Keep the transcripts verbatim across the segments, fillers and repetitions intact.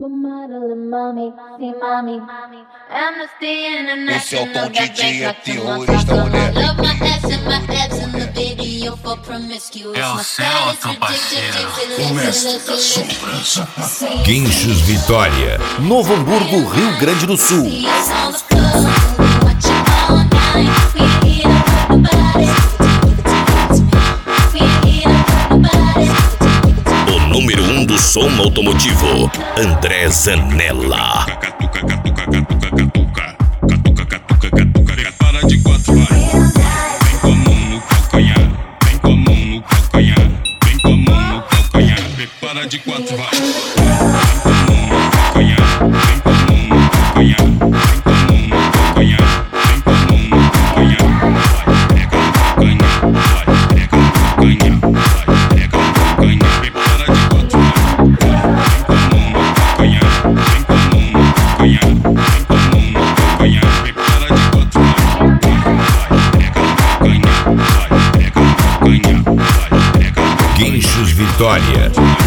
Esse é o Tom D J, é terrorista, mulher. É o Celton, parceiro. O mestre das sombras. Guinchos Vitória, Novo Hamburgo, Rio Grande do Sul. O número um do som automotivo, André Zanella. Para de quatro, vai. Vem com a mão no calcanhar. Vem com a mão no calcanhar. Vem com a mão no calcanhar. Prepara de quatro, vai. Vem com a mão no calcanhar. Vem com a mão no calcanhar. Vem com a mão no calcanhar. Vem com a mão no calcanhar. Vai, pega no calcanhar. Vai, pega no calcanhar. Vai, pega no calcanhar. Prepara de quatro, vai. Vem com a mão no calcanhar. Vem com a mão no calcanhar. Vem com a mão no calcanhar. Prepara de quatro, vai. Guinchos Vitória.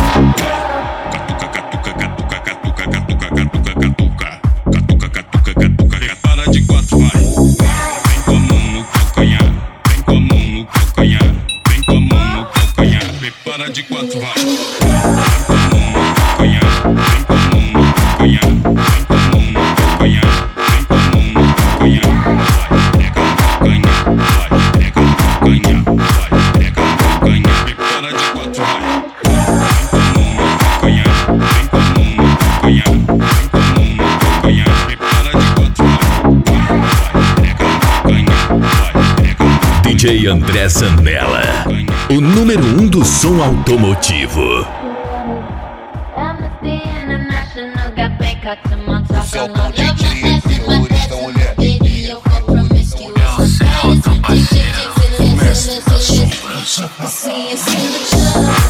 Para de quatro, vai. Vem com a mão no calcanhar. Vem com a mão no calcanhar. Vem com a mão no calcanhar. Prepara de quatro, vai. Vem com a mão no calcanhar. Vem com a mão no calcanhar. Vem com a mão no calcanhar. Vem com a mão no calcanhar. Vai, pega no calcanhar. Vai, pega no calcanhar. Vai, pega no calcanhar. Prepara de quatro, vai. Vem com a mão no calcanhar. Vem com a mão no calcanhar. Vem com a mão no calcanhar. Prepara de quatro, vai. Vai, pega no calcanhar. Vai, pega no calcanhar. D J André Zanella, o número um do som automotivo. Esse é o Tom D J, é terrorista, mulher. É o Celton, parceiro. O mestre das sombras.